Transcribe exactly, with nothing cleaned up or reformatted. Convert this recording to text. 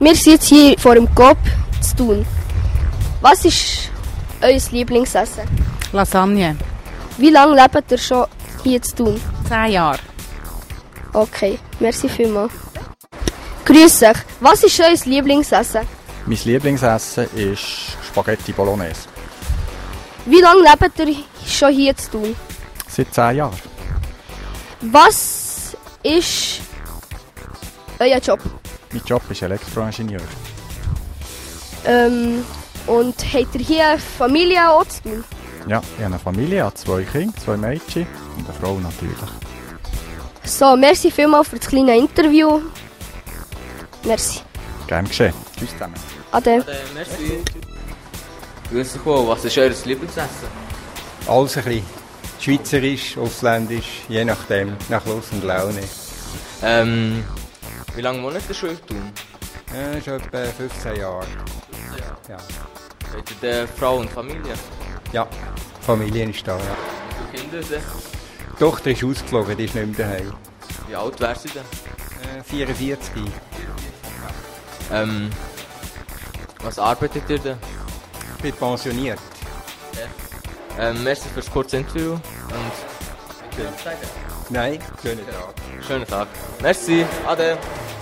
Wir sind jetzt hier vor dem Coop zu Thun. Was ist euer Lieblingsessen? Lasagne. Wie lange lebt ihr schon hier zu Thun? Zehn Jahre. Okay, merci vielmals. Grüß euch. Was ist euer Lieblingsessen? Mein Lieblingsessen ist Spaghetti Bolognese. Wie lange lebt ihr schon hier zu Thun? Seit zehn Jahren. Was ist euer Job? Mein Job ist Elektroingenieur. Ähm, und habt ihr hier eine Familie auch zu tun? Ja, ich habe eine Familie, habe zwei Kinder, zwei Mädchen und eine Frau natürlich. So, merci vielmals für das kleine Interview. Merci. Gern geschehen. Tschüss zusammen. Ade. Ade, merci. Grüß dich wohl, was ist euer Lieblingsessen? Alles ein bisschen. Schweizerisch, ausländisch, je nachdem, nach Lust und Laune. Ähm, wie lange wohnt ihr schon in Thun? Ja, schon etwa fünfzehn Jahre. Ja. Habt ihr eine Frau und Familie? Ja, Familie ist da, ja. Wie viele Kinder denn? Die Tochter ist ausgeflogen, die ist nicht mehr daheim. Wie alt wäre sie denn? Äh, vierundvierzig. Ähm, was arbeitet ihr denn? Ich bin pensioniert. Ähm, merci für das kurze Interview und Nein, schönen Tag. schönen Tag. Merci, ade.